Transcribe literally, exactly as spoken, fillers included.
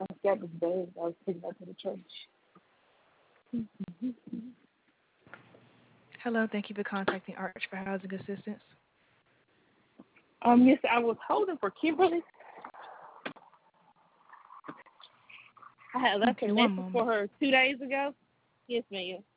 I got this bag. I was taking that to the church. Hello, thank you for contacting Arch for housing assistance. Um, yes, I was holding for Kimberly. I had left Okay, a one message for moment. her two days ago. Yes, ma'am.